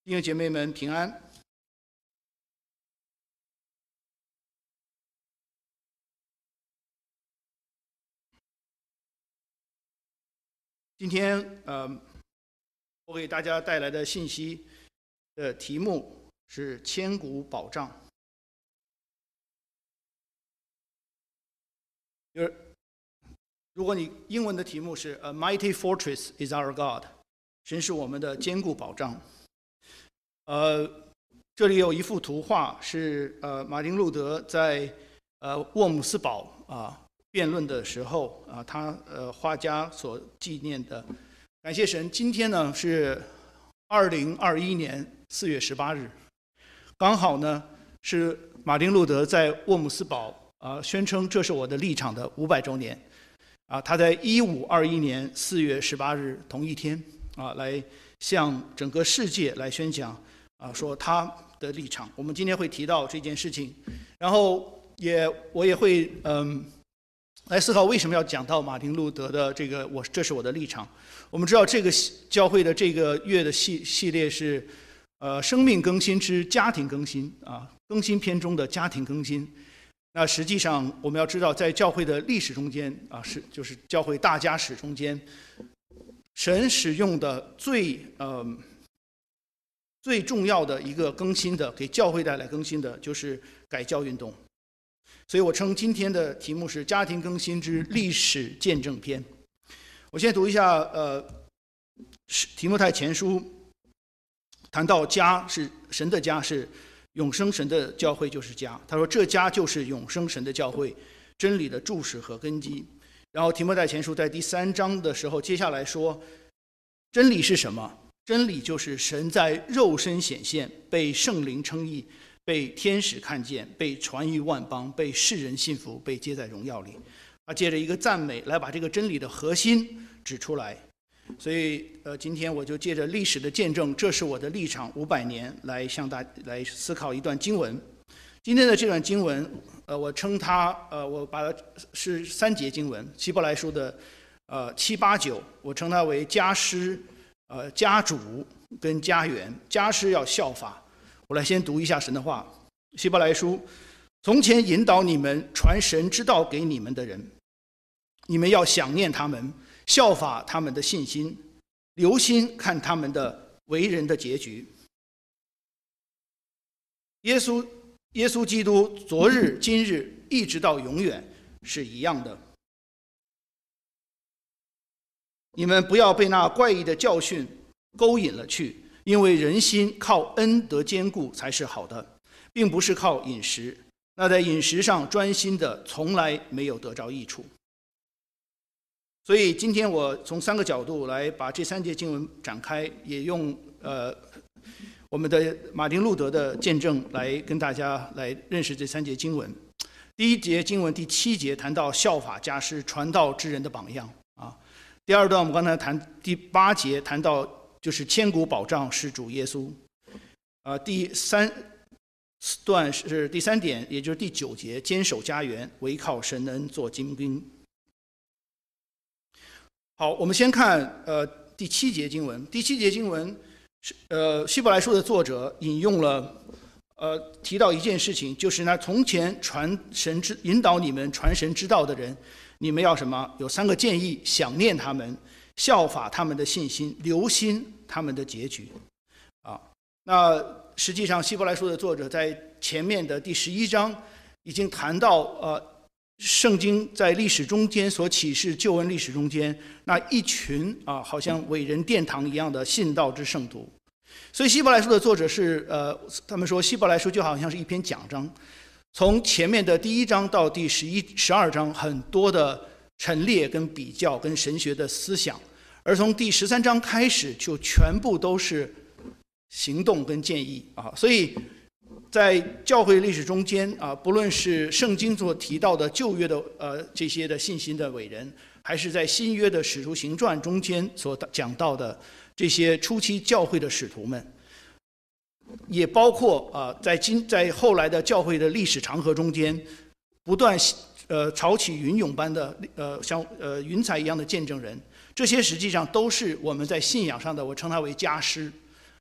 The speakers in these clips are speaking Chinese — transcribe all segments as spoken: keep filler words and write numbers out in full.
弟兄姐妹们平安。今天呃，我给大家带来的信息的题目是千古保障。就是如果你英文的题目是 A mighty fortress is our God， 神是我们的坚固保障。呃，这里有一幅图画是呃马丁路德在呃沃姆斯堡啊。辩论的时候啊，他呃画家所纪念的。感谢神，今天呢是二零二一年四月十八日，刚好呢是马丁路德在沃姆斯堡啊宣称这是我的立场的五百周年啊。他在一五二一年四月十八日同一天啊，来向整个世界来宣讲啊，说他的立场。我们今天会提到这件事情，然后也我也会嗯。来思考为什么要讲到马丁路德的这个我这是我的立场。我们知道这个教会的这个月的系系列是呃生命更新之家庭更新啊，更新篇中的家庭更新。那实际上我们要知道，在教会的历史中间啊，是就是教会大家史中间，神使用的最呃最重要的一个更新的，给教会带来更新的就是改教运动。所以我称今天的题目是家庭更新之历史见证篇。我先读一下呃提摩太前书，谈到家是神的家，是永生神的教会就是家。他说这家就是永生神的教会，真理的柱石和根基。然后提摩太前书在第三章的时候，接下来说真理是什么？真理就是神在肉身显现，被圣灵称义，被天使看见，被传于万邦，被世人信服，被接在荣耀里。他借着一个赞美来把这个真理的核心指出来。所以呃，今天我就借着历史的见证，这是我的立场五百年，来向大来思考一段经文。今天的这段经文呃，我称它呃，我把它是三节经文，希伯来书的呃七八九，我称它为家师、呃家主跟家园。家师要效法。我来先读一下神的话，希伯来书：从前引导你们传神之道给你们的人，你们要想念他们，效法他们的信心，留心看他们的为人的结局。耶稣耶稣基督昨日今日一直到永远是一样的。你们不要被那怪异的教训勾引了去，因为人心靠恩得坚固才是好的，并不是靠饮食。那在饮食上专心的，从来没有得着益处。所以今天我从三个角度来把这三节经文展开，也用呃我们的马丁路德的见证来跟大家来认识这三节经文。第一节经文第七节谈到效法家师，传道之人的榜样啊。第二段我们刚才谈第八节谈到就是千古保障是主耶稣，呃，第三段是第三点，也就是第九节，坚守家园，唯靠神恩做精兵。好，我们先看呃第七节经文。第七节经文是呃希伯来书的作者引用了呃提到一件事情，就是那从前传神之引导你们传神之道的人，你们要什么？有三个建议：想念他们，效法他们的信心，留心他们的结局。啊，那实际上希伯来书的作者在前面的第十一章已经谈到呃圣经在历史中间所启示救恩历史中间那一群啊好像伟人殿堂一样的信道之圣徒。所以希伯来书的作者是呃他们说希伯来书就好像是一篇讲章，从前面的第一章到第十一十二章很多的陈列跟比较跟神学的思想，而从第十三章开始就全部都是行动跟建议啊。所以在教会历史中间啊，不论是圣经所提到的旧约的呃这些的信心的伟人，还是在新约的使徒行传中间所讲到的这些初期教会的使徒们，也包括啊在今在后来的教会的历史长河中间，不断呃潮起云涌般的呃像呃云彩一样的见证人，这些实际上都是我们在信仰上的，我称它为家师。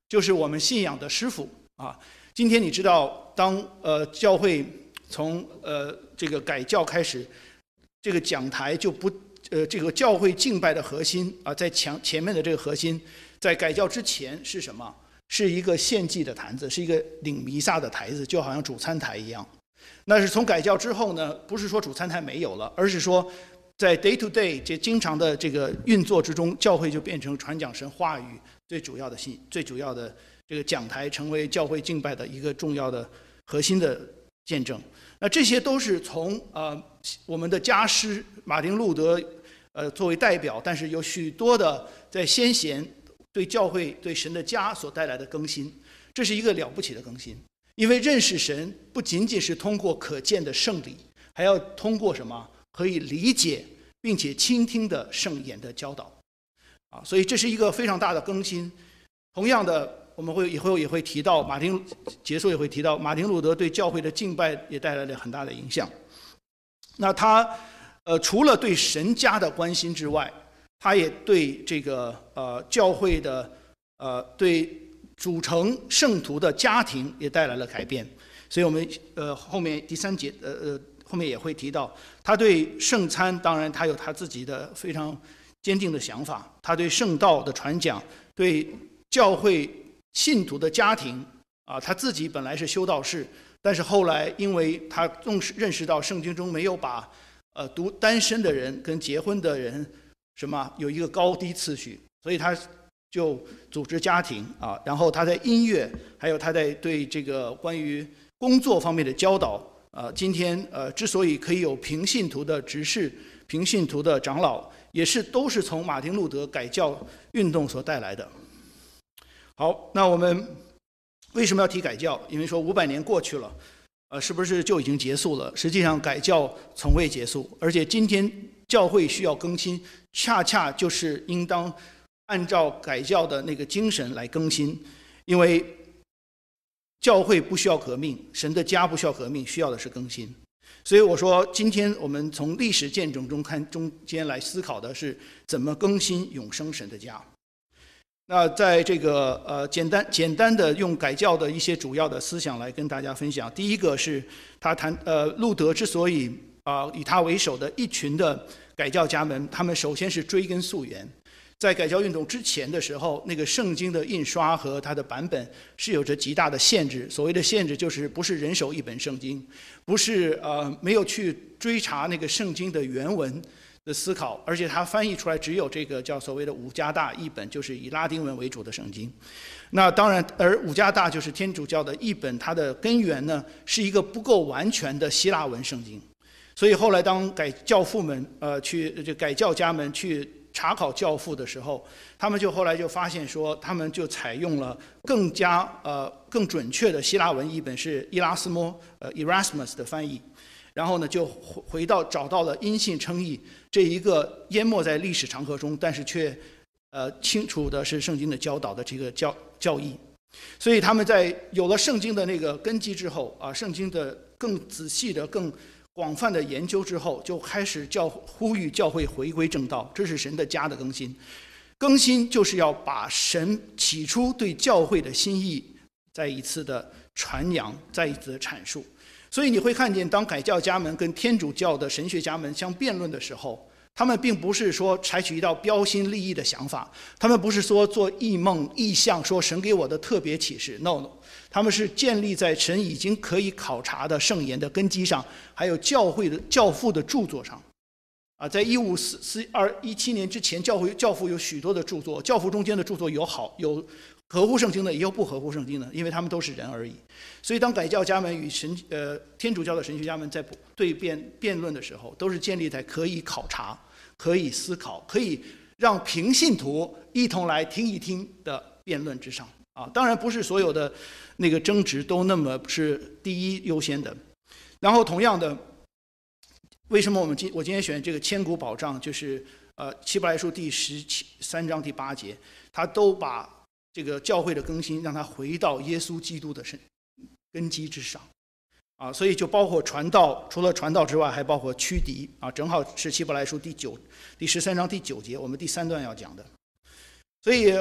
就是我们信仰的师傅啊。今天你知道，当呃教会从呃这个改教开始，这个讲台就不呃这个教会敬拜的核心啊，在墙前面的这个核心，在改教之前是什么？是一个献祭的坛子，是一个领弥撒的台子，就好像主餐台一样。那是从改教之后呢，不是说主餐台没有了，而是说在 day to day 这经常的这个运作之中，教会就变成传讲神话语最主要的信，最主要的这个讲台，成为教会敬拜的一个重要的核心的见证。那这些都是从呃我们的家师马丁路德呃作为代表，但是有许多的在先贤对教会对神的家所带来的更新，这是一个了不起的更新。因为认识神不仅仅是通过可见的圣礼，还要通过什么可以理解并且倾听的圣言的教导啊，所以这是一个非常大的更新。同样的，我们会以后也会提到马丁结束也会提到马丁路德对教会的敬拜也带来了很大的影响。那他呃除了对神家的关心之外，他也对这个呃教会的呃对组成圣徒的家庭也带来了改变。所以我们呃后面第三节呃呃后面也会提到，他对圣餐当然他有他自己的非常坚定的想法，他对圣道的传讲，对教会信徒的家庭啊，他自己本来是修道士，但是后来因为他重视认识到圣经中没有把呃独单身的人跟结婚的人什么有一个高低次序，所以他就组织家庭啊，然后他在音乐，还有他在对这个关于工作方面的教导，呃，今天呃之所以可以有平信徒的执事、平信徒的长老，也是都是从马丁路德改教运动所带来的。好，那我们为什么要提改教？因为说五百年过去了，呃，是不是就已经结束了？实际上改教从未结束，而且今天教会需要更新，恰恰就是应当按照改教的那个精神来更新。因为教会不需要革命，神的家不需要革命，需要的是更新。所以我说，今天我们从历史见证中看，中间来思考的是怎么更新永生神的家。那在这个呃简单简单的用改教的一些主要的思想来跟大家分享。第一个是他谈呃路德之所以啊、呃、以他为首的一群的改教家们，他们首先是追根溯源。在改教运动之前的时候，那个圣经的印刷和它的版本是有着极大的限制。所谓的限制就是不是人手一本圣经，不是呃没有去追查那个圣经的原文的思考，而且它翻译出来只有这个叫所谓的五加大译本，就是以拉丁文为主的圣经。那当然，而五加大就是天主教的译本，它的根源呢是一个不够完全的希腊文圣经。所以后来当改教父们呃去这改教家们去查考教父的时候，他们就后来就发现说，他们就采用了更加呃更准确的希腊文译本，是伊拉斯谟呃 Erasmus 的翻译。然后呢，就回到找到了因信称义这一个淹没在历史长河中，但是却呃清楚的是圣经的教导的这个教教义。所以他们在有了圣经的那个根基之后啊，圣经的更仔细的、更广泛的研究之后，就开始教呼吁教会回归正道，这是神的家的更新。更新就是要把神起初对教会的心意再一次的传扬，再一次的阐述。所以你会看见，当改教家们跟天主教的神学家们相辩论的时候，他们并不是说采取一道标新立异的想法，他们不是说做异梦异象，说神给我的特别启示 ，no no， 他们是建立在神已经可以考察的圣言的根基上，还有教会的教父的著作上。啊，在一五四四二一七年之前，教会教父有许多的著作，教父中间的著作有好有合乎圣经的，也有不合乎圣经的，因为他们都是人而已。所以当改教家们与神呃天主教的神学家们在对辩辩论的时候，都是建立在可以考察、可以思考、可以让平信徒一同来听一听的辩论之上。啊，当然不是所有的那个争执都那么是第一优先的。然后同样的，为什么我们今我今天选这个千古保障，就是呃希伯来书第十三章第八节，他都把这个教会的更新让它回到耶稣基督的根基之上。啊，所以就包括传道，除了传道之外，还包括驱敌啊，正好是希伯来书第九第十三章第九节，我们第三段要讲的。所以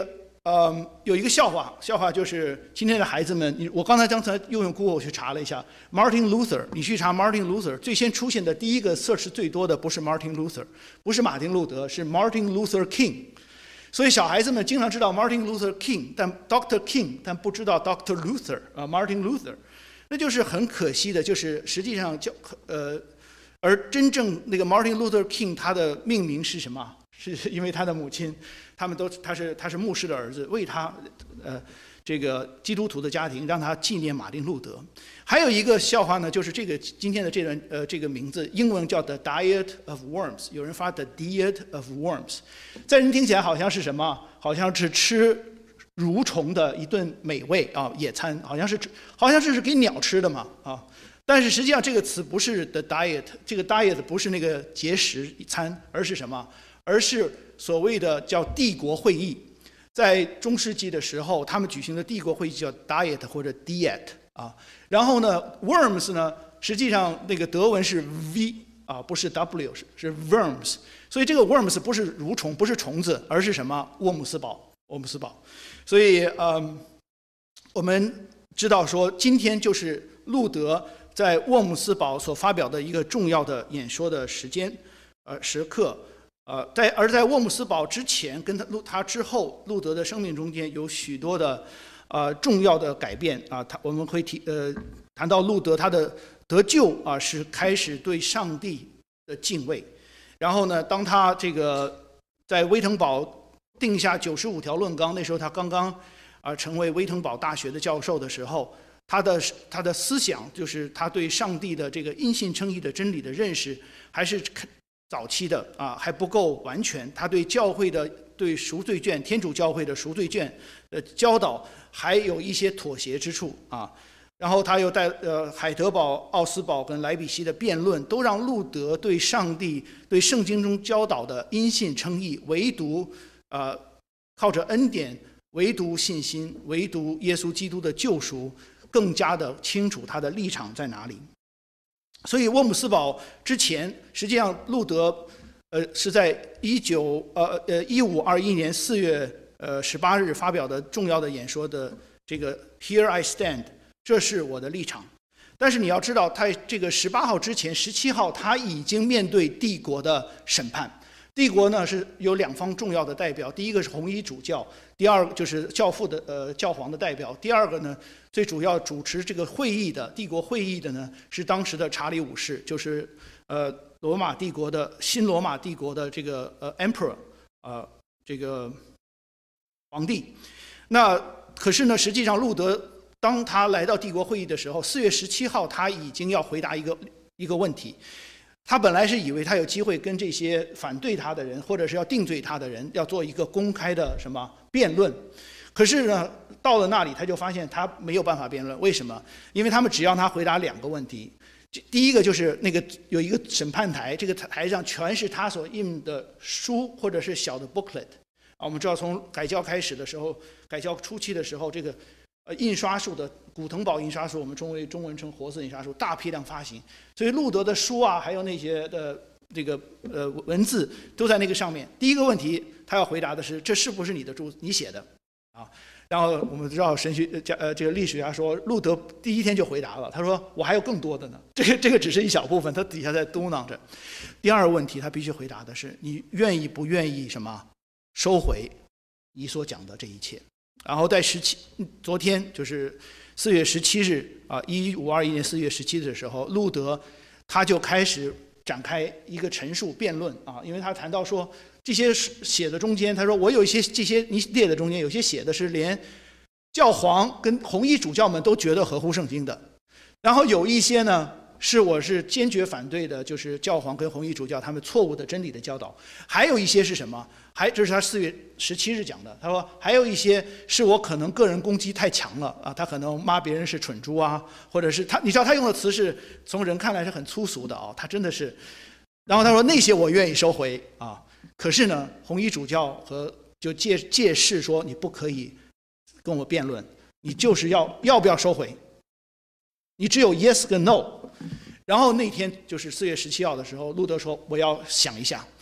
嗯，有一个笑话，笑话就是今天的孩子们，你我刚才刚才又用 Google 去查了一下 Martin Luther， 你去查 Martin Luther， 最先出现的第一个 search 最多的不是 Martin Luther， 不是马丁路德，是 Martin Luther King。所以小孩子们经常知道 Martin Luther King， 但 Doctor King， 但不知道 Doctor Luther 啊 Martin Luther， 那就是很可惜的，就是实际上叫呃，而真正那个 Martin Luther King 他的命名是什么？是因为他的母亲，他们都他是他是牧师的儿子，为他呃这个基督徒的家庭让他纪念马丁路德。还有一个笑话呢，就是这个今天的这段呃这个名字，英文叫 The Diet of Worms， 有人发 The Diet of Worms， 在人听起来好像是什么？好像是吃蠕虫的一顿美味啊，野餐，好像是好像是是给鸟吃的嘛啊。但是实际上这个词不是 The Diet， 这个 Diet 不是那个节食餐，而是什么？而是所谓的叫帝国会议，在中世纪的时候，他们举行的帝国会议叫 Diet 或者 Diet 啊。然后呢 ，Worms 呢，实际上那个德文是 V 啊，不是 W， 是是 Worms。所以这个 Worms 不是蠕虫，不是虫子，而是什么？沃姆斯堡，沃姆斯堡。所以嗯，我们知道说，今天就是路德在沃姆斯堡所发表的一个重要的演说的时间，呃，时刻。呃，在而在沃姆斯堡之前，跟他路他之后，路德的生命中间有许多的呃重要的改变啊。他我们会提呃谈到路德他的得救啊，是开始对上帝的敬畏。然后呢，当他这个在威腾堡定下九十五条论纲，那时候他刚刚啊成为威腾堡大学的教授的时候，他的他的思想就是他对上帝的这个因信称义的真理的认识还是早期的啊还不够完全，他对教会的对赎罪券，天主教会的赎罪券的教导还有一些妥协之处啊。然后他又带呃海德堡、奥斯堡跟莱比锡的辩论，都让路德对上帝、对圣经中教导的因信称义，唯独呃靠着恩典，唯独信心，唯独耶稣基督的救赎，更加的清楚他的立场在哪里。所以沃姆斯堡之前，实际上路德，呃，是在一九呃呃一五二一年四月呃十八日发表的重要的演说的这个 Here I Stand， 这是我的立场。但是你要知道，他这个十八号之前，十七号他已经面对帝国的审判。帝国呢是有两方重要的代表，第一个是红衣主教，第二个就是教父的呃教皇的代表，第二个呢最主要主持这个会议的帝国会议的呢是当时的查理五世，就是呃罗马帝国的新罗马帝国的这个呃 emperor 呃这个皇帝。那可是呢，实际上路德当他来到帝国会议的时候，四月十七号他已经要回答一个一个问题。他本来是以为他有机会跟这些反对他的人，或者是要定罪他的人，要做一个公开的什么辩论。可是呢，到了那里他就发现他没有办法辩论。为什么？因为他们只要他回答两个问题。第一个就是那个有一个审判台，这个台上全是他所印的书或者是小的 booklet。啊，我们知道从改教开始的时候，改教初期的时候，这个呃印刷术的古腾堡印刷术，我们中为中文称活字印刷术，大批量发行，所以路德的书啊，还有那些的这个呃文字都在那个上面。第一个问题他要回答的是，这是不是你的著你写的啊？然后我们知道神学家呃这个历史家说，路德第一天就回答了，他说我还有更多的呢，这个这个只是一小部分，他底下在嘟囔着。第二个问题他必须回答的是，你愿意不愿意什么收回你所讲的这一切？然后在十七昨天就是四月十七日啊，一五二一年四月十七日的时候，路德他就开始展开一个陈述辩论啊，因为他谈到说这些写的中间，他说我有一些这些你列的中间有些写的是连教皇跟红衣主教们都觉得合乎圣经的，然后有一些呢是我是坚决反对的，就是教皇跟红衣主教他们错误的真理的教导。还有一些是什么？还这是他四月十七日讲的。他说还有一些是我可能个人攻击太强了啊，他可能骂别人是蠢猪啊，或者是他你知道他用的词是从人看来是很粗俗的啊，他真的是。然后他说那些我愿意收回啊，可是呢，红衣主教和就借借势说你不可以跟我辩论，你就是要要不要收回？你只有 yes 跟 no。然后那天就是四月十七号的时候，路德说我要想一下。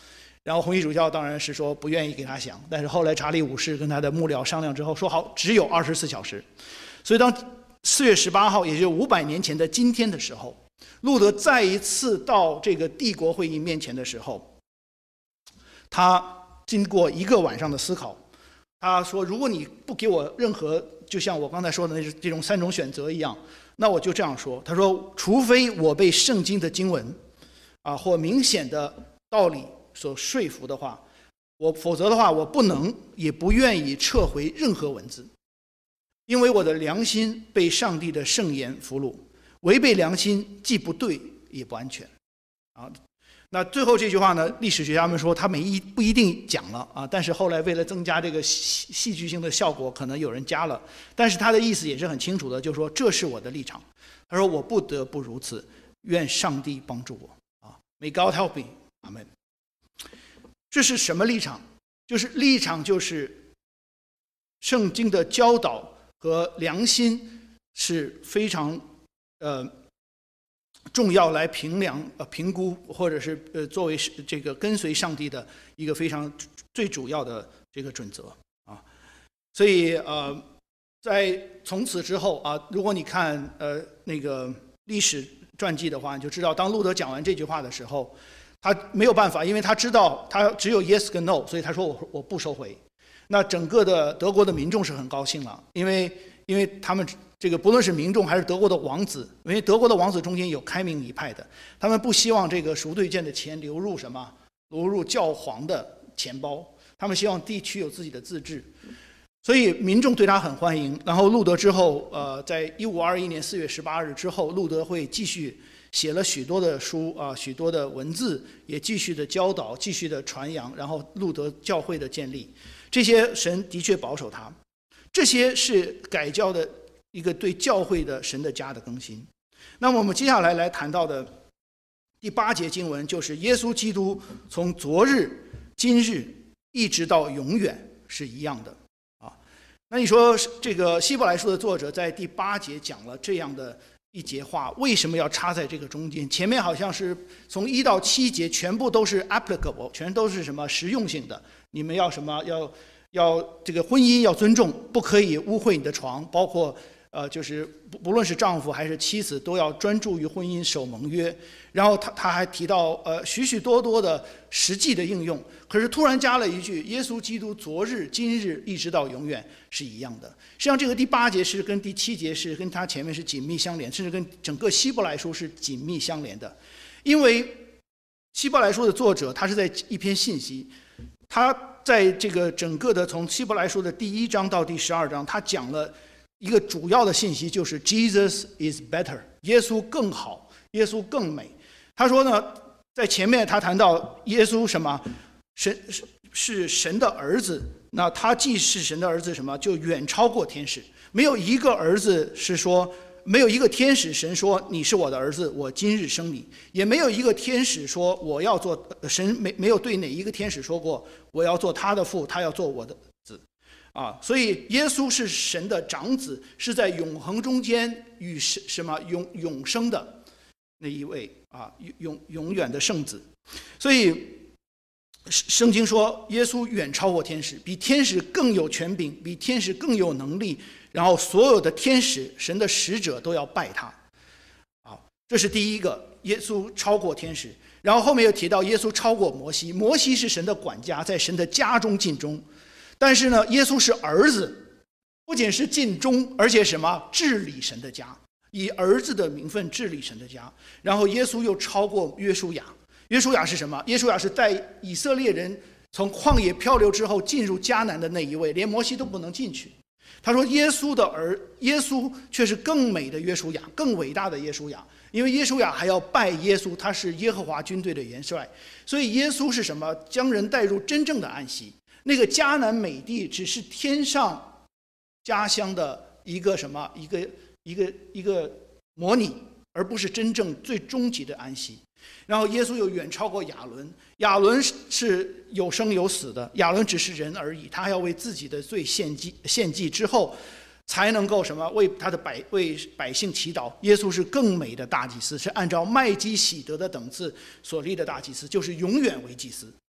然后红衣主教当然是说不愿意给他想，但是后来查理五世跟他的幕僚商量之后说好，只有二十四小时。所以当四月十八号，也就是五百年前的今天的时候，路德再一次到这个帝国会议面前的时候，他经过一个晚上的思考，他说：“如果你不给我任何，就像我刚才说的那这种三种选择一样，那我就这样说。”他说：“除非我被圣经的经文啊或明显的道理所说服的话，我否则的话，我不能也不愿意撤回任何文字，因为我的良心被上帝的圣言俘虏，违背良心既不对也不安全。”啊，那最后这句话呢，历史学家们说他没一不一定讲了啊，但是后来为了增加这个戏戏剧性的效果，可能有人加了，但是他的意思也是很清楚的，就是说这是我的立场。他说我不得不如此，愿上帝帮助我啊 ，May God help me， 阿们。这是什么立场？就是立场就是圣经的教导和良心是非常呃重要来评量呃评估，或者是呃作为这个跟随上帝的一个非常最主要的这个准则啊。所以呃在从此之后啊，如果你看呃那个历史传记的话，你就知道当路德讲完这句话的时候，他没有办法，因为他知道他只有 yes 跟 no， 所以他说我我不收回。那整个的德国的民众是很高兴了，因为因为他们这个不论是民众还是德国的王子，因为德国的王子中间有开明一派的，他们不希望这个赎罪券的钱流入什么流入教皇的钱包，他们希望地区有自己的自治，所以民众对他很欢迎。然后路德之后，呃，在一五二一年四月十八日之后，路德会继续写了许多的书啊、呃，许多的文字，也继续的教导，继续的传扬，然后路德教会的建立，这些神的确保守他，这些是改教的一个对教会的神的家的更新。那么我们接下来来谈到的第八节经文，就是耶稣基督从昨日、今日一直到永远是一样的啊。那你说这个希伯来书的作者在第八节讲了这样的一节话，为什么要插在这个中间？前面好像是从一到七节全部都是 applicable， 全都是什么实用性的，你们要什么要要这个婚姻要尊重，不可以污秽你的床，包括呃就是不不论是丈夫还是妻子都要专注于婚姻守盟约。然后他他还提到呃许许多多的实际的应用，可是突然加了一句耶稣基督昨日今日一直到永远是一样的。实际上这个第八节是跟第七节是跟他前面是紧密相连，甚至跟整个希伯来书是紧密相连的。因为希伯来书的作者他是在一篇信息，他在这个整个的从希伯来书的第一章到第十二章，他讲了一个主要的信息，就是 Jesus is better， 耶稣更好，耶稣更美。他说呢，在前面他谈到耶稣什么神是神的儿子，那他既是神的儿子什么就远超过天使，没有一个儿子是说，没有一个天使神说你是我的儿子，我今日生你，也没有一个天使说我要做神没没有对哪一个天使说过我要做他的父，他要做我的子啊。所以耶稣是神的长子，是在永恒中间与神什么永永生的那一位啊，永永远的圣子。所以圣经说耶稣远超过天使，比天使更有权柄，比天使更有能力，然后所有的天使神的使者都要拜他啊，这是第一个，耶稣超过天使。然后后面又提到耶稣超过摩西，摩西是神的管家，在神的家中尽忠，但是呢耶稣是儿子，不仅是尽忠，而且什么治理神的家，以儿子的名分治理神的家。然后耶稣又超过约书亚，约书亚是什么？约书亚是在以色列人从旷野漂流之后进入迦南的那一位，连摩西都不能进去。他说耶稣的儿，耶稣却是更美的约书亚，更伟大的约书亚，因为约书亚还要拜耶稣，他是耶和华军队的元帅。所以耶稣是什么？将人带入真正的安息。那个迦南美地只是天上家乡的一个什么一个一个一个模拟，而不是真正最终极的安息。然后耶稣又远超过亚伦，亚伦是有生有死的，亚伦只是人而已，他还要为自己的罪献祭，献祭之后才能够什么为他的百为百姓祈祷。耶稣是更美的大祭司，是按照麦基洗德的等次所立的大祭司，就是永远为祭司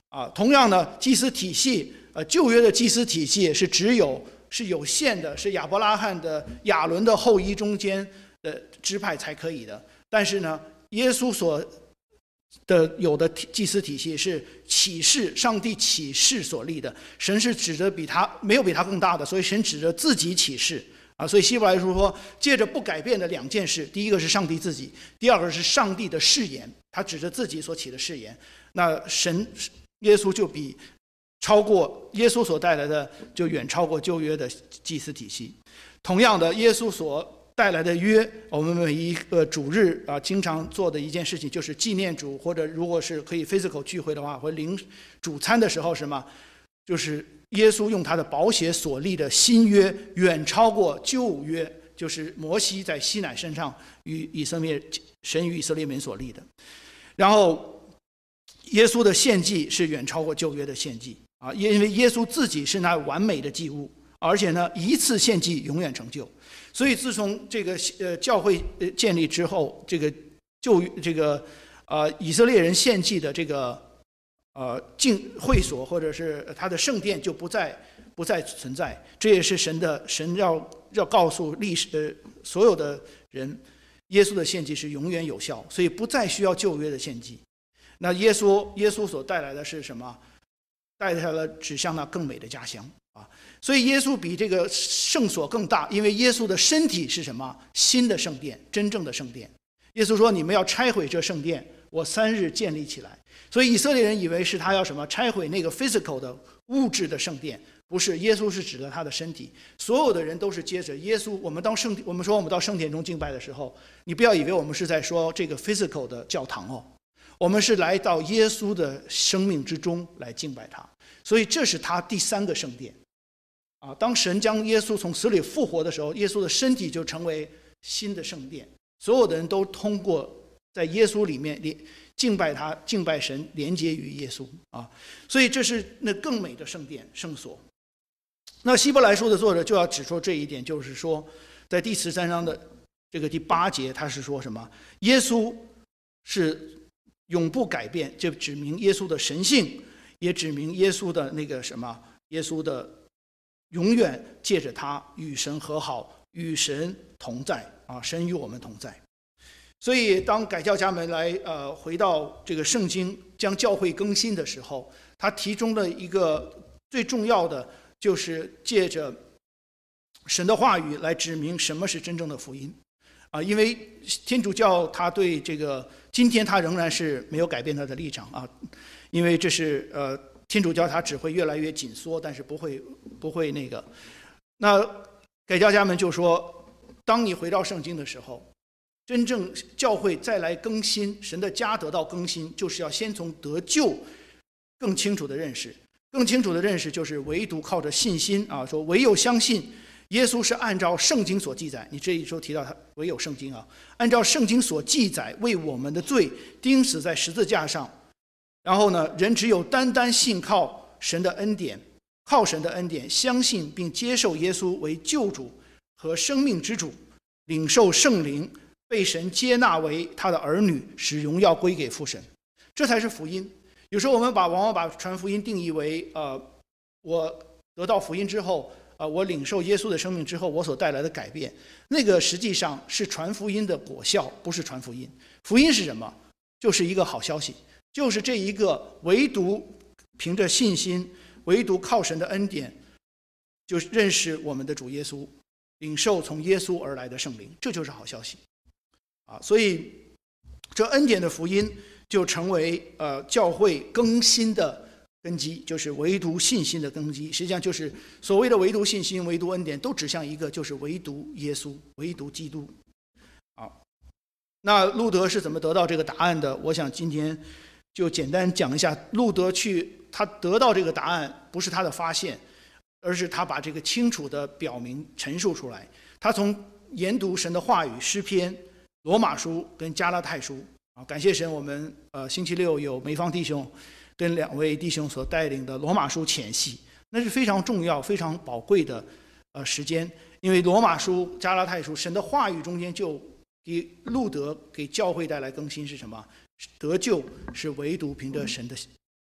啊，同样呢，祭司体系，呃，旧约的祭司体系是只有是有限的，是亚伯拉罕的亚伦的后裔中间的支派才可以的。但是呢，耶稣所的有的祭司体系是启示，上帝启示所立的，神是指着比他没有比他更大的，所以神指着自己启示啊。所以希伯来书说，借着不改变的两件事，第一个是上帝自己，第二个是上帝的誓言，他指着自己所起的誓言。那神耶稣就比超过耶稣所带来的，就远超过旧约的祭司体系。同样的，耶稣所带来的约，我们每一个主日啊，经常做的一件事情就是纪念主，或者如果是可以 physical 聚会的话，或领主餐的时候，什么？就是耶稣用他的宝血所立的新约，远超过旧约，就是摩西在西乃山上与以色列神与以色列民所立的。然后，耶稣的献祭是远超过旧约的献祭啊，因为耶稣自己是那完美的祭物，而且呢，一次献祭永远成就。所以，自从这个呃教会建立之后，这个就这个呃以色列人献祭的这个呃敬会所或者是他的圣殿就不再不再存在。这也是神的神要要告诉历史呃所有的人，耶稣的献祭是永远有效，所以不再需要旧约的献祭。那耶稣耶稣所带来的是什么？带来了指向那更美的家乡啊！所以耶稣比这个圣所更大，因为耶稣的身体是什么？新的圣殿，真正的圣殿。耶稣说：“你们要拆毁这圣殿，我三日建立起来。”所以以色列人以为是他要什么？拆毁那个 physical 的物质的圣殿，不是。耶稣是指的他的身体。所有的人都是接着耶稣。我们到圣，我们说我们到圣殿中敬拜的时候，你不要以为我们是在说这个 physical 的教堂哦。我们是来到耶稣的生命之中来敬拜他，所以这是他第三个圣殿啊。当神将耶稣从死里复活的时候，耶稣的身体就成为新的圣殿，所有的人都通过在耶稣里面敬拜他，敬拜神，连接于耶稣啊。所以这是那更美的圣殿圣所。那希伯来书的作者就要指出这一点，就是说在第十三章的这个第八节，他是说什么？耶稣是永不改变，就指明耶稣的神性，也指明耶稣的那个什么，耶稣的永远借着他与神和好，与神同在啊，神与我们同在。所以当改教家们来呃回到这个圣经，将教会更新的时候，他提中的一个最重要的就是借着神的话语来指明什么是真正的福音啊，因为天主教他对这个今天他仍然是没有改变他的立场啊，因为这是呃天主教他只会越来越紧缩，但是不会不会那个。那改教家们就说，当你回到圣经的时候，真正教会再来更新，神的家得到更新，就是要先从得救更清楚的认识，更清楚的认识就是唯独靠着信心啊，说唯有相信耶稣是按照圣经所记载，你这一周提到他唯有圣经啊，按照圣经所记载为我们的罪钉死在十字架上，然后呢，人只有单单信靠神的恩典，靠神的恩典相信并接受耶稣为救主和生命之主，领受圣灵，被神接纳为他的儿女，使荣耀归给父神，这才是福音。有时候我们把往往把传福音定义为呃，我得到福音之后呃，我领受耶稣的生命之后，我所带来的改变，那个实际上是传福音的果效，不是传福音。福音是什么？就是一个好消息，就是这一个唯独凭着信心，唯独靠神的恩典，就认识我们的主耶稣，领受从耶稣而来的圣灵，这就是好消息啊！所以这恩典的福音就成为呃教会更新的根基，就是唯独信心的根基。实际上就是所谓的唯独信心、唯独恩典，都指向一个，就是唯独耶稣，唯独基督。好，那路德是怎么得到这个答案的？我想今天就简单讲一下，路德去他得到这个答案，不是他的发现，而是他把这个清楚的表明陈述出来。他从研读神的话语，诗篇、罗马书跟加拉太书啊，感谢神，我们呃星期六有梅芳弟兄跟两位弟兄所带领的罗马书浅析，那是非常重要、非常宝贵的呃时间，因为罗马书、加拉太书，神的话语中间就给路德给教会带来更新是什么？得救是唯独凭着神的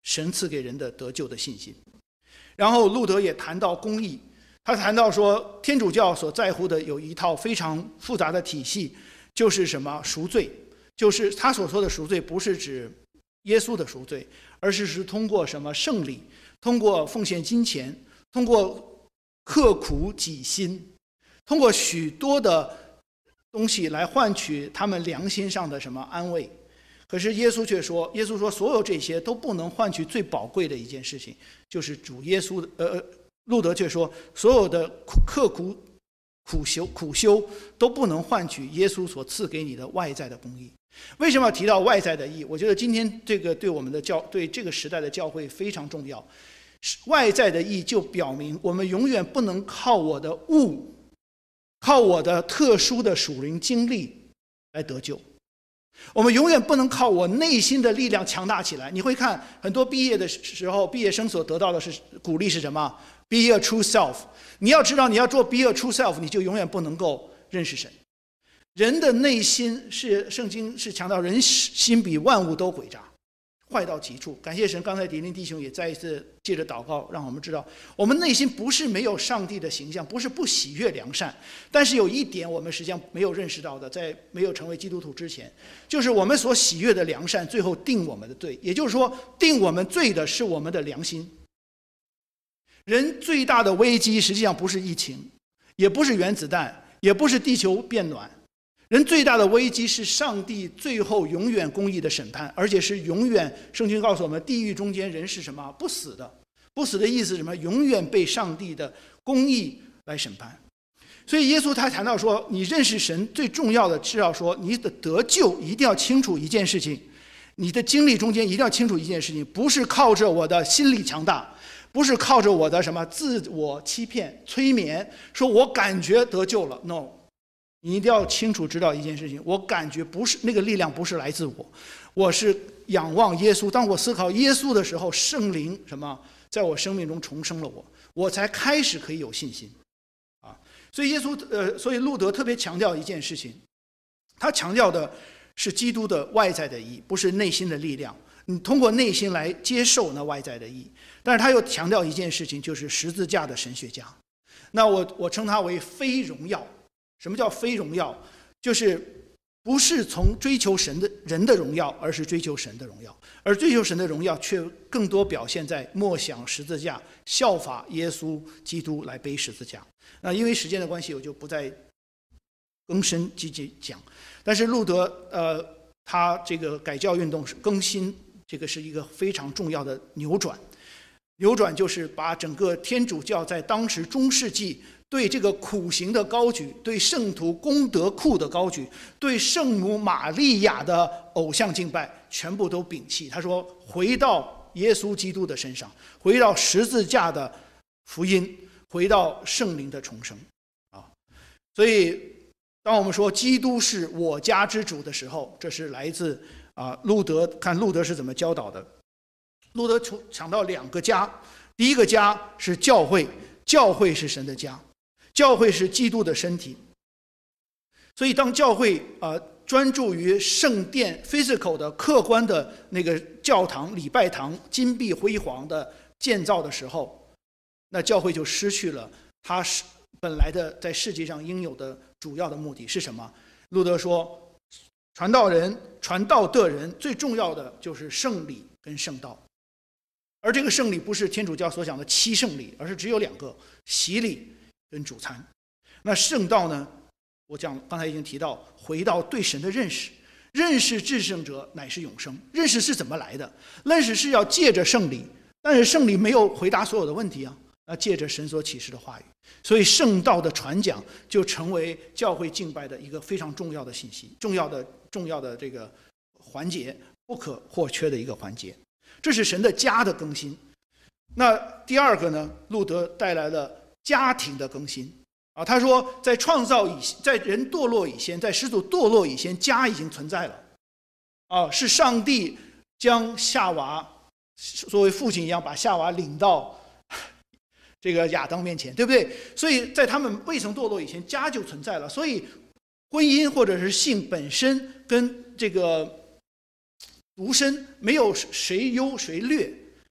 神赐给人的得救的信心。然后路德也谈到公义，他谈到说天主教所在乎的有一套非常复杂的体系，就是什么赎罪，就是他所说的赎罪不是指耶稣的赎罪，而是是通过什么圣礼，通过奉献金钱，通过刻苦己心，通过许多的东西来换取他们良心上的什么安慰。可是耶稣却说，耶稣说所有这些都不能换取最宝贵的一件事情，就是主耶稣的呃路德却说，所有的刻苦苦修苦修都不能换取耶稣所赐给你的外在的公义。为什么要提到外在的义？我觉得今天这个对我们的教对这个时代的教会非常重要。外在的义就表明我们永远不能靠我的物，靠我的特殊的属灵经历来得救。我们永远不能靠我内心的力量强大起来。你会看很多毕业的时候，毕业生所得到的是鼓励是什么？ Be a true self。 你要知道，你要做 Be a true self， 你就永远不能够认识神。人的内心是圣经是强调人心比万物都诡诈，坏到极处。感谢神，刚才迪林弟兄也再一次借着祷告让我们知道，我们内心不是没有上帝的形象，不是不喜悦良善，但是有一点我们实际上没有认识到的，在没有成为基督徒之前，就是我们所喜悦的良善最后定我们的罪，也就是说定我们罪的是我们的良心。人最大的危机实际上不是疫情，也不是原子弹，也不是地球变暖，人最大的危机是上帝最后永远公义的审判，而且是永远。圣经告诉我们，地狱中间人是什么？不死的。不死的意思是什么？永远被上帝的公义来审判。所以耶稣他谈到说，你认识神最重要的是要说，你的得救一定要清楚一件事情，你的经历中间一定要清楚一件事情，不是靠着我的心理强大，不是靠着我的什么自我欺骗催眠，说我感觉得救了。 No， 你一定要清楚知道一件事情，我感觉不是那个力量不是来自我，我是仰望耶稣。当我思考耶稣的时候，圣灵什么在我生命中重生了我，我才开始可以有信心啊。所以耶稣呃，所以路德特别强调一件事情，他强调的是基督的外在的义，不是内心的力量。你通过内心来接受那外在的义，但是他又强调一件事情，就是十字架的神学家。那我我称他为非荣耀。什么叫非荣耀？就是不是从追求神的人的荣耀，而是追求神的荣耀。而追求神的荣耀却更多表现在默想十字架，效法耶稣基督来背十字架。那因为时间的关系，我就不再更深积极讲。但是路德呃，他这个改教运动是更新，这个是一个非常重要的扭转。扭转就是把整个天主教在当时中世纪对这个苦行的高举，对圣徒功德库的高举，对圣母玛利亚的偶像敬拜，全部都摒弃。他说回到耶稣基督的身上，回到十字架的福音，回到圣灵的重生啊。所以当我们说基督是我家之主的时候，这是来自啊路德，看路德是怎么教导的。路德讲到两个家，第一个家是教会，教会是神的家，教会是基督的身体。所以当教会啊、呃、专注于圣殿 physical 的客观的那个教堂礼拜堂金碧辉煌的建造的时候，那教会就失去了它本来的在世界上应有的主要的目的是什么？路德说，传道人传道的人最重要的就是圣礼跟圣道。而这个圣礼不是天主教所讲的七圣礼，而是只有两个，洗礼跟主餐。那圣道呢，我讲刚才已经提到，回到对神的认识，认识至圣者乃是永生。认识是怎么来的？认识是要借着圣礼，但是圣礼没有回答所有的问题啊，那借着神所启示的话语。所以圣道的传讲就成为教会敬拜的一个非常重要的信息，重要的重要的这个环节，不可或缺的一个环节。这是神的家的更新。那第二个呢，路德带来了家庭的更新啊。他说，在创造以在人堕落以前，在始祖堕落以前，家已经存在了啊。是上帝将夏娃作为父亲一样，把夏娃领到这个亚当面前，对不对？所以在他们未曾堕落以前，家就存在了。所以婚姻或者是性本身跟这个独身没有谁优谁劣，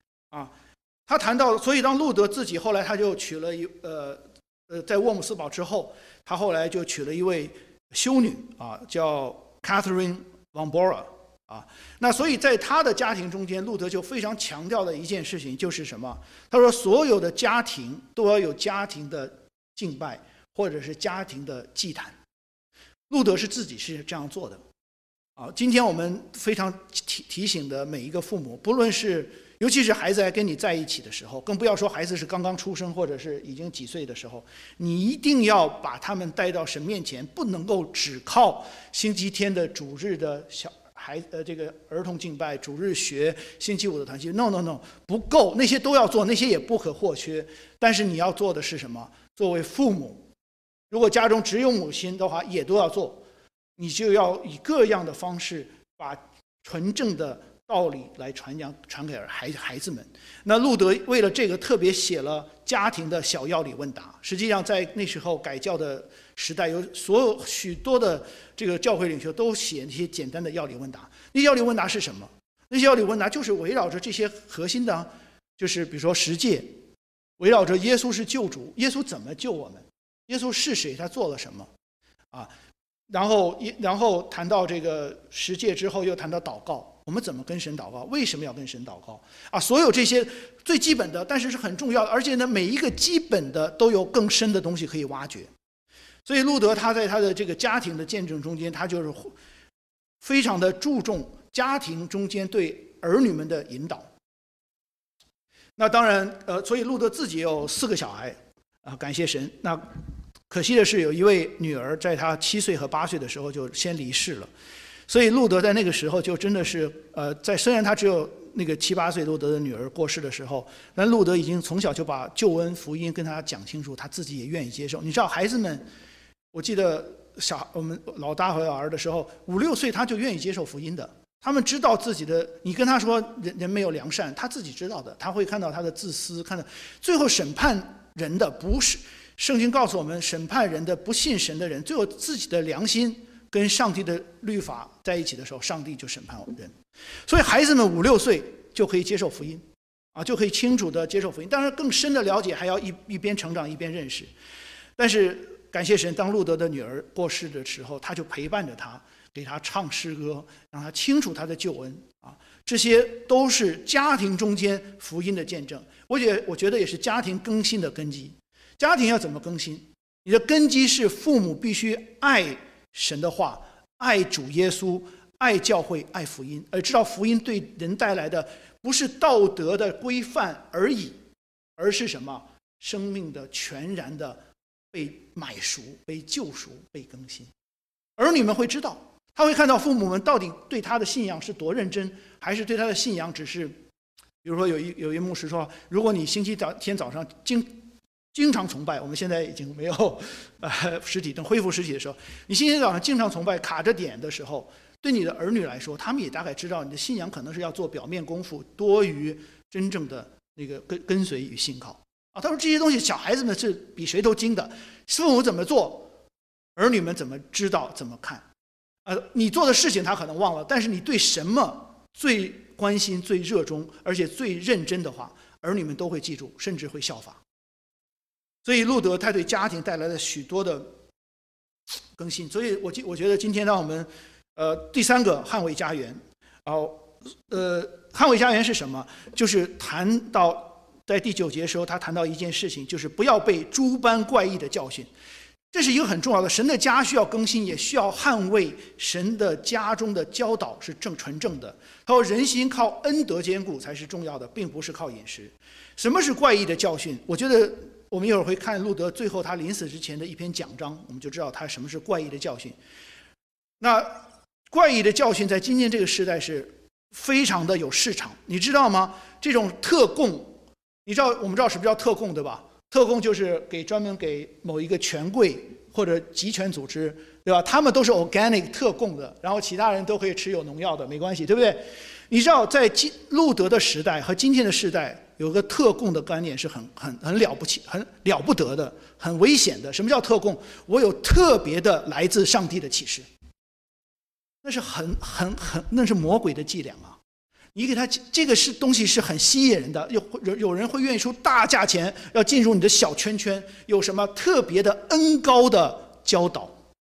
他谈到，所以当路德自己后来他就娶了一呃呃，在沃姆斯堡之后，他后来就娶了一位修女啊，叫 Catherine von Bora 啊。那所以在他的家庭中间，路德就非常强调的一件事情就是什么？他说，所有的家庭都要有家庭的敬拜，或者是家庭的祭坛。路德是自己是这样做的啊。今天我们非常提提醒的每一个父母，不论是尤其是孩子还跟你在一起的时候，更不要说孩子是刚刚出生或者是已经几岁的时候，你一定要把他们带到神面前，不能够只靠星期天的主日的小孩呃这个儿童敬拜、主日学、星期五的团契 ，no no no， 不够，那些都要做，那些也不可或缺。但是你要做的是什么？作为父母，如果家中只有母亲的话，也都要做，你就要以各样的方式把纯正的道理来传扬传给孩孩子们。那路德为了这个特别写了家庭的小要理问答。实际上在那时候改教的时代，有所有许多的这个教会领袖都写那些简单的要理问答。那些要理问答是什么？那些要理问答就是围绕着这些核心的，就是比如说十诫，围绕着耶稣是救主，耶稣怎么救我们，耶稣是谁，他做了什么啊？然后然后谈到这个十诫之后，又谈到祷告。我们怎么跟神祷告？为什么要跟神祷告啊？所有这些最基本的，但是是很重要的，而且呢，每一个基本的都有更深的东西可以挖掘。所以路德他在他的这个家庭的见证中间，他就是非常的注重家庭中间对儿女们的引导。那当然，呃，所以路德自己有四个小孩啊，感谢神。那可惜的是，有一位女儿在他七岁和八岁的时候就先离世了。所以路德在那个时候就真的是，呃，在虽然他只有那个七八岁，路德的女儿过世的时候，但路德已经从小就把救恩福音跟他讲清楚，他自己也愿意接受。你知道，孩子们，我记得小我们老大和老二的时候，五六岁他就愿意接受福音的。他们知道自己的，你跟他说人人没有良善，他自己知道的，他会看到他的自私，看到最后审判人的不是圣经告诉我们，审判人的不信神的人，最后自己的良心跟上帝的律法在一起的时候，上帝就审判人。所以孩子们五六岁就可以接受福音啊，就可以清楚的接受福音。当然更深的了解还要一一边成长一边认识。但是感谢神，当路德的女儿过世的时候，他就陪伴着他，给他唱诗歌，让他清楚他的救恩啊，这些都是家庭中间福音的见证。我觉我觉得也是家庭更新的根基。家庭要怎么更新？你的根基是父母必须爱神的话，爱主耶稣，爱教会，爱福音，而知道福音对人带来的不是道德的规范而已，而是什么？生命的全然的被买赎、被救赎、被更新。儿女们会知道，他会看到父母们到底对他的信仰是多认真，还是对他的信仰只是，比如说有一有一牧师说，如果你星期天早上经经常崇拜，我们现在已经没有呃实体，等恢复实体的时候，你星期天早上经常崇拜卡着点的时候，对你的儿女来说，他们也大概知道你的信仰可能是要做表面功夫，多于真正的那个跟跟随与信靠啊。他说这些东西小孩子们是比谁都精的，父母怎么做，儿女们怎么知道怎么看，呃，你做的事情他可能忘了，但是你对什么最关心、最热衷，而且最认真的话，儿女们都会记住，甚至会效法。所以路德他对家庭带来了许多的更新。所以我我觉得今天让我们呃第三个捍卫家园，然后呃捍卫家园是什么？就是谈到在第九节的时候，他谈到一件事情，就是不要被诸般怪异的教训。这是一个很重要的，神的家需要更新，也需要捍卫神的家中的教导是正纯正的。他说人心靠恩德坚固才是重要的，并不是靠饮食。什么是怪异的教训？我觉得我们一会儿会看路德最后他临死之前的一篇讲章，我们就知道他什么是怪异的教训。那怪异的教训在今天这个时代是非常的有市场，你知道吗？这种特供，你知道我们知道什么叫特供对吧？特供就是给专门给某一个权贵或者集权组织，对吧？他们都是 organic 特供的，然后其他人都可以持有农药的，没关系，对不对？你知道在路德的时代和今天的时代，有个特供的观念是很很很了不起、很了不得的、很危险的。什么叫特供？我有特别的来自上帝的启示，那是很很很那是魔鬼的伎俩啊！ 你给他这个是东西是很吸引人的，有有有人会愿意出大价钱要进入你的小圈圈，有什么特别的恩高的教导。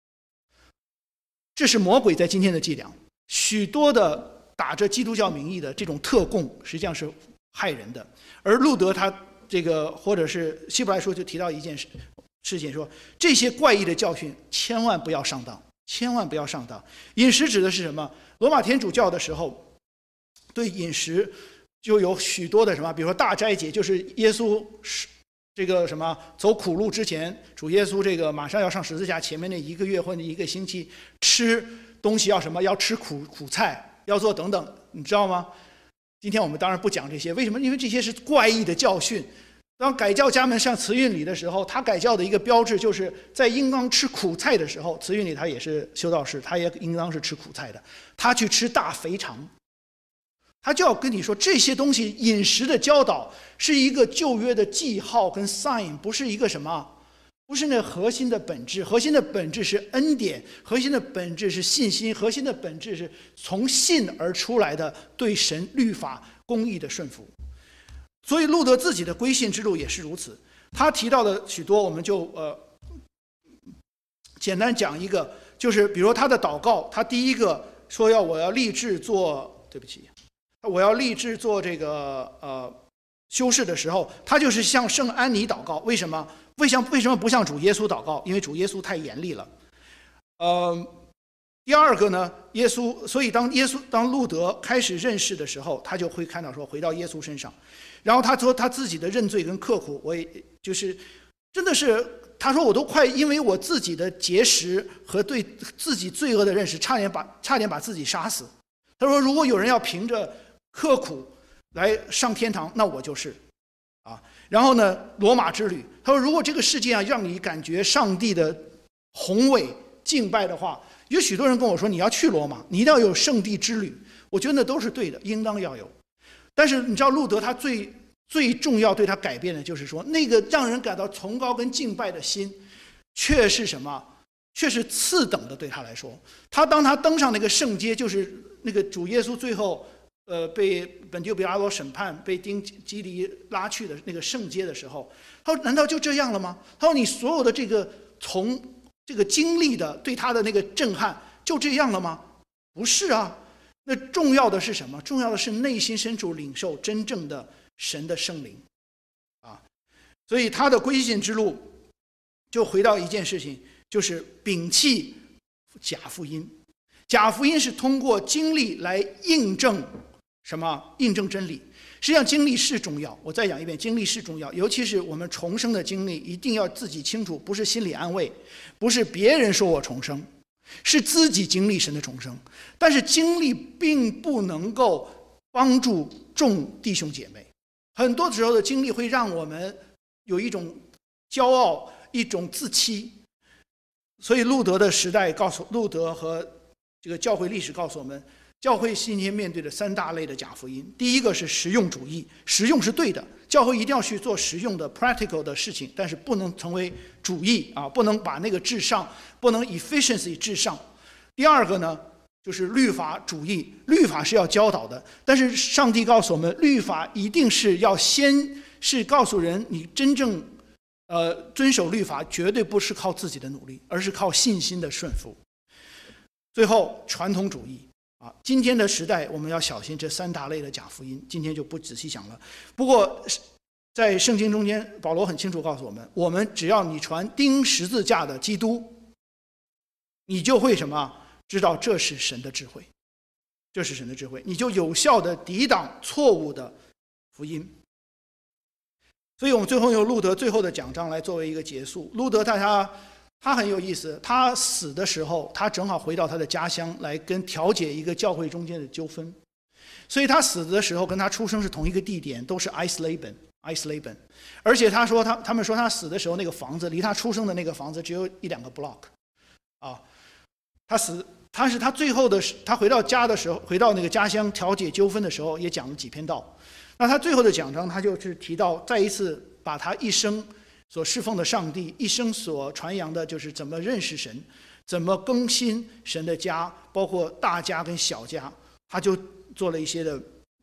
这是魔鬼在今天的伎俩，许多的打着基督教名义的这种特供实际上是害人的。而路德他这个或者是希伯来书就提到一件事事情，说这些怪异的教训千万不要上当，千万不要上当。饮食指的是什么？罗马天主教的时候对饮食就有许多的什么，比如说大斋节，就是耶稣这个什么走苦路之前，主耶稣这个马上要上十字架前面那一个月或者一个星期，吃东西要什么，要吃苦苦菜，要做等等，你知道吗？今天我们当然不讲这些，为什么？因为这些是怪异的教训。当改教家们上慈运礼的时候，他改教的一个标志就是在应当吃苦菜的时候，慈运礼他也是修道士，他也应当是吃苦菜的，他去吃大肥肠。他就要跟你说，这些东西饮食的教导是一个旧约的记号跟 sign， 不是一个什么，不是那核心的本质。核心的本质是恩典，核心的本质是信心，核心的本质是从信而出来的对神律法公义的顺服。所以路德自己的归信之路也是如此。他提到的许多，我们就呃简单讲一个，就是比如他的祷告，他第一个说要我要立志做，对不起。我要立志做这个呃修士的时候，他就是向圣安妮祷告。为什么？为什么为什么不向主耶稣祷告？因为主耶稣太严厉了。呃，第二个呢，耶稣，所以当耶稣当路德开始认识的时候，他就会看到说回到耶稣身上，然后他说他自己的认罪跟刻苦，我也就是真的是他说我都快因为我自己的节食和对自己罪恶的认识，差点把差点把自己杀死。他说如果有人要凭着刻苦来上天堂，那我就是啊。然后呢，罗马之旅，他说如果这个世界上让你感觉上帝的宏伟敬拜的话，有许多人跟我说你要去罗马，你一定要有圣地之旅。我觉得那都是对的，应当要有。但是你知道路德他最最重要对他改变的就是说，那个让人感到崇高跟敬拜的心却是什么？却是次等的。对他来说，他当他登上那个圣街，就是那个主耶稣最后呃，被本丢比拉多审判，被钉基利拉去的那个圣街的时候，他说：“难道就这样了吗？”他说：“你所有的这个从这个经历的对他的那个震撼，就这样了吗？不是啊，那重要的是什么？重要的是内心深处领受真正的神的圣灵啊！所以他的归信之路，就回到一件事情，就是摒弃假福音。假福音是通过经历来印证。”什么？印证真理。实际上经历是重要，我再讲一遍，经历是重要，尤其是我们重生的经历，一定要自己清楚，不是心理安慰，不是别人说我重生，是自己经历神的重生。但是经历并不能够帮助众弟兄姐妹，很多时候的经历会让我们有一种骄傲，一种自欺。所以路德的时代告诉路德和这个教会历史告诉我们，教会今天面对的三大类的假福音。第一个是实用主义，实用是对的，教会一定要去做实用的 practical 的事情，但是不能成为主义啊，不能把那个至上，不能 efficiency 至上。第二个呢，就是律法主义，律法是要教导的，但是上帝告诉我们，律法一定是要先是告诉人，你真正呃遵守律法，绝对不是靠自己的努力，而是靠信心的顺服。最后，传统主义。啊，今天的时代我们要小心这三大类的假福音，今天就不仔细讲了。不过在圣经中间，保罗很清楚告诉我们，我们只要你传钉十字架的基督，你就会什么？知道这是神的智慧，这是神的智慧，你就有效的抵挡错误的福音。所以我们最后用路德最后的讲章来作为一个结束。路德大家他很有意思，他死的时候，他正好回到他的家乡来跟调解一个教会中间的纠纷，所以他死的时候跟他出生是同一个地点，都是 Eisleben，Eisleben， 而且他说他他们说他死的时候那个房子离他出生的那个房子只有一两个 block， 啊，他死他是他最后的他回到家的时候，回到那个家乡调解纠纷的时候也讲了几篇道，那他最后的讲章他就是提到再一次把他一生所侍奉的上帝一生所传扬的就是怎么认识神，怎么更新神的家，包括大家跟小家，他就做了一些的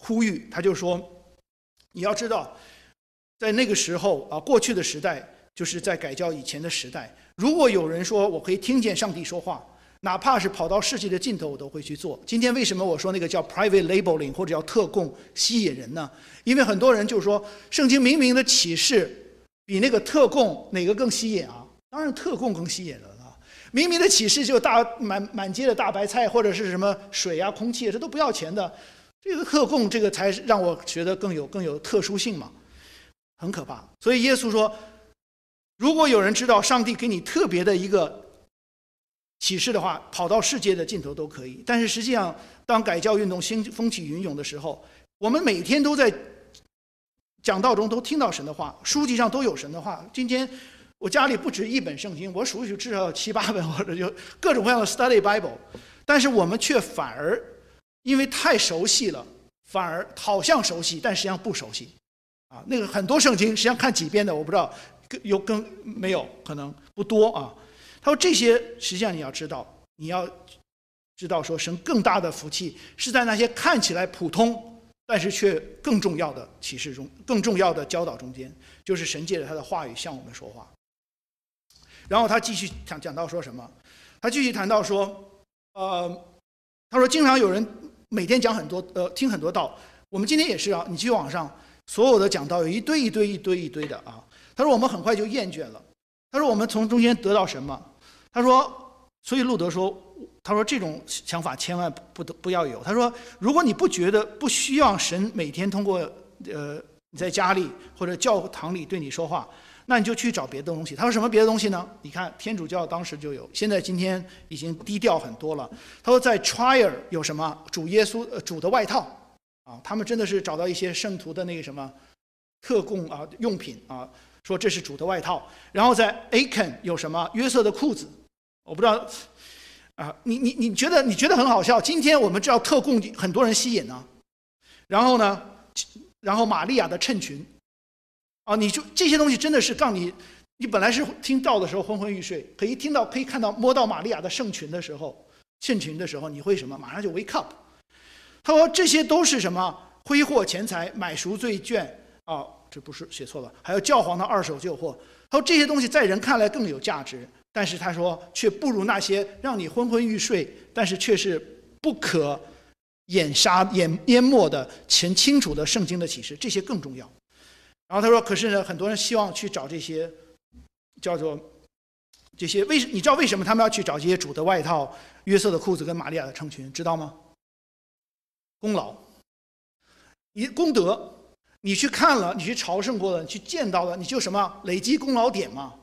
呼吁，他就说，你要知道，在那个时候啊，过去的时代，就是在改教以前的时代，如果有人说我可以听见上帝说话，哪怕是跑到世界的尽头，我都会去做。今天为什么我说那个叫 private labeling 或者叫特供吸引人呢？因为很多人就说，圣经明明的启示比那个特供哪个更吸引啊？当然特供更吸引人啊！明明的启示就大满满街的大白菜或者是什么水啊、空气，这都不要钱的。这个特供这个才让我觉得更有更有特殊性嘛，很可怕。所以耶稣说，如果有人知道上帝给你特别的一个启示的话，跑到世界的尽头都可以。但是实际上，当改教运动兴风起云涌的时候，我们每天都在讲道中都听到神的话，书籍上都有神的话。今天我家里不止一本圣经，我数数至少有七八本，或者就各种各样的 study Bible。但是我们却反而因为太熟悉了，反而好像熟悉，但实际上不熟悉。啊，那个很多圣经实际上看几遍的，我不知道有更没有，可能不多啊。他说这些实际上你要知道，你要知道说神更大的福气是在那些看起来普通但是却更重要的启示中，更重要的教导中间，就是神借着他的话语向我们说话。然后他继续讲讲到说什么？他继续谈到说，呃，他说经常有人每天讲很多呃听很多道，我们今天也是啊，你去网上所有的讲道有一堆一堆一堆一堆的啊。他说我们很快就厌倦了。他说我们从中间得到什么？他说，所以路德说，他说这种想法千万不不不要有。他说，如果你不觉得不需要神每天通过呃你在家里或者教堂里对你说话，那你就去找别的东西。他说什么别的东西呢？你看天主教当时就有，现在今天已经低调很多了。他说在 Trier 有什么主耶稣呃主的外套啊，他们真的是找到一些圣徒的那个什么特供啊用品啊，说这是主的外套。然后在 Aiken 有什么约瑟的裤子。我不知道啊，你你你觉得你觉得很好笑？今天我们知道特供很多人吸引呢、啊，然后呢，然后玛利亚的衬裙，啊，你就这些东西真的是让你，你本来是听到的时候昏昏欲睡，可以听到可以看到摸到玛利亚的圣裙的时候，圣裙的时候，你会什么？马上就 wake up。他说这些都是什么？挥霍钱财买赎罪券啊、哦，这不是写错了，还有教皇的二手旧货。他说这些东西在人看来更有价值。但是他说，却不如那些让你昏昏欲睡，但是却是不可掩杀、掩淹没的、前清楚的圣经的启示，这些更重要。然后他说，可是呢，很多人希望去找这些叫做这些为你知道为什么他们要去找这些主的外套、约瑟的裤子跟玛利亚的圣裙，知道吗？功劳，你功德，你去看了，你去朝圣过了，你去见到了，你就什么累积功劳点嘛。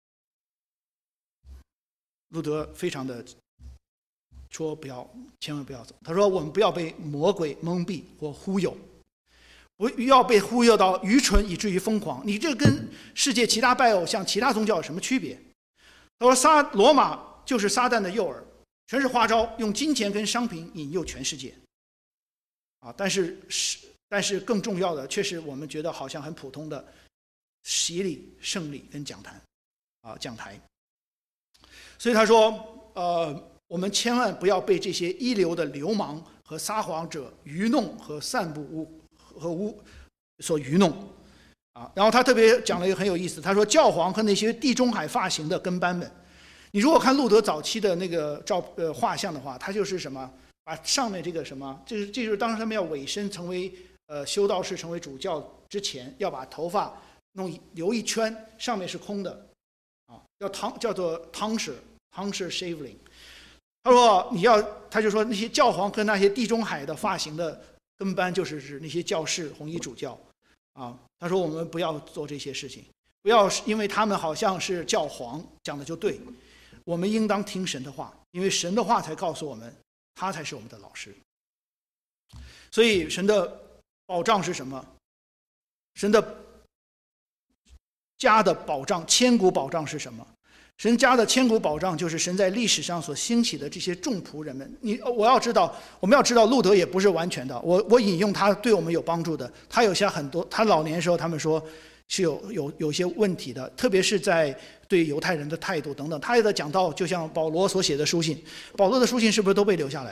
路德非常的说不要，千万不要走。他说我们不要被魔鬼蒙蔽或忽悠，不要被忽悠到愚蠢以至于疯狂。你这跟世界其他拜偶像、其他宗教有什么区别？他说撒罗马就是撒旦的诱饵，全是花招，用金钱跟商品引诱全世界。啊，但是但是更重要的却是我们觉得好像很普通的洗礼、圣礼跟讲坛啊讲台。所以他说，呃，我们千万不要被这些一流的流氓和撒谎者愚弄和散布污和污所愚弄，啊。然后他特别讲了一个很有意思，他说教皇和那些地中海发型的跟班们，你如果看路德早期的那个照呃画像的话，他就是什么，把上面这个什么，这是这就是当时他们要委身成为呃修道士、成为主教之前，要把头发弄留一圈，上面是空的。叫汤叫做汤氏汤氏 shaving。他说你要，他就说那些教皇跟那些地中海的发型的跟班，就是指那些教士、红衣主教啊。他说我们不要做这些事情，不要因为他们好像是教皇讲的就对，我们应当听神的话，因为神的话才告诉我们，他才是我们的老师。所以神的保障是什么？神的家的保障，千古保障是什么？神家的千古保障就是神在历史上所兴起的这些众仆人们。你我要知道，我们要知道路德也不是完全的。我我引用他对我们有帮助的，他有些很多，他老年时候他们说是有有有些问题的，特别是在对犹太人的态度等等。他的讲到就像保罗所写的书信，保罗的书信是不是都被留下来？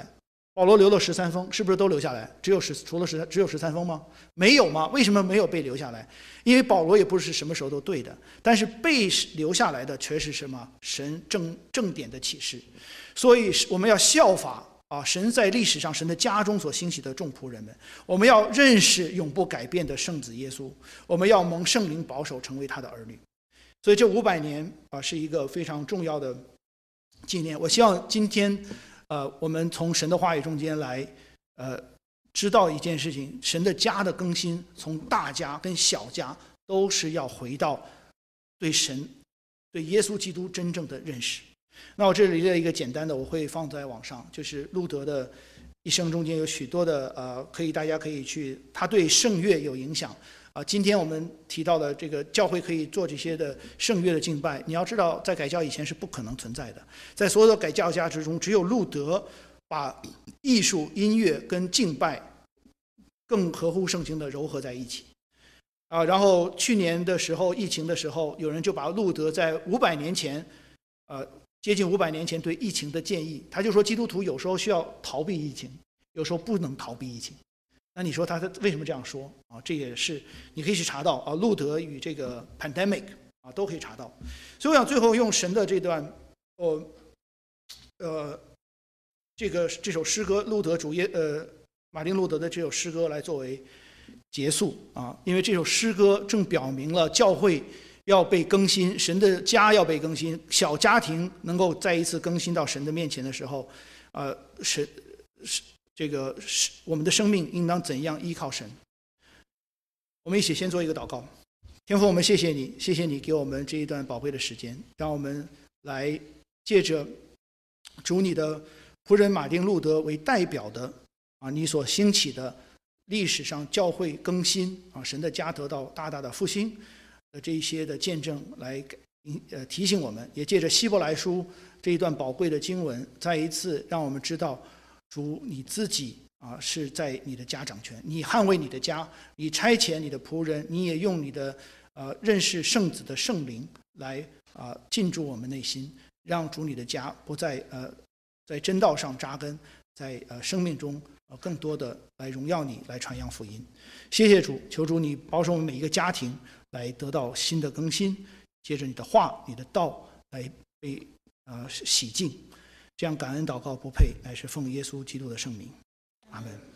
保罗留了十三封，是不是都留下来？只有十，除了十，只有十三封吗？没有吗？为什么没有被留下来？因为保罗也不是什么时候都对的，但是被留下来的却是什么？神正正典的启示。所以我们要效法啊，神在历史上神的家中所兴起的众仆人们，我们要认识永不改变的圣子耶稣，我们要蒙圣灵保守，成为他的儿女。所以这五百年啊，是一个非常重要的纪念。我希望今天。呃，我们从神的话语中间来，呃，知道一件事情：神的家的更新，从大家跟小家，都是要回到对神、对耶稣基督真正的认识。那我这里的一个简单的，我会放在网上，就是路德的一生中间有许多的呃，可以大家可以去，他对圣乐有影响。啊，今天我们提到的这个教会可以做这些的圣乐的敬拜，你要知道，在改教以前是不可能存在的。在所有的改教家之中，只有路德把艺术、音乐跟敬拜更合乎圣经的糅合在一起。啊，然后去年的时候，疫情的时候，有人就把路德在五百年前，呃，接近五百年前对疫情的建议，他就说基督徒有时候需要逃避疫情，有时候不能逃避疫情。那你说他为什么这样说啊？这也是你可以去查到啊，路德与这个 pandemic 啊都可以查到。所以我想最后用神的这段，呃呃，这个这首诗歌，路德主耶呃马丁路德的这首诗歌来作为结束啊，因为这首诗歌正表明了教会要被更新，神的家要被更新，小家庭能够再一次更新到神的面前的时候，呃，神是。这个是我们的生命应当怎样依靠神？我们一起先做一个祷告。天父，我们谢谢你，谢谢你给我们这一段宝贵的时间，让我们来借着主你的仆人马丁路德为代表的啊，你所兴起的历史上教会更新啊，神的家得到大大的复兴的这一些的见证来呃提醒我们，也借着希伯来书这一段宝贵的经文，再一次让我们知道。主你自己啊，是在你的家掌权，你捍卫你的家，你差遣你的仆人，你也用你的呃认识圣子的圣灵来啊进驻我们内心，让主你的家不再呃在真道上扎根，在呃生命中呃更多的来荣耀你，来传扬福音。谢谢主，求主你保守我们每一个家庭来得到新的更新，借着你的话、你的道来被呃洗净。这样感恩祷告不配，乃是奉耶稣基督的圣名，阿们。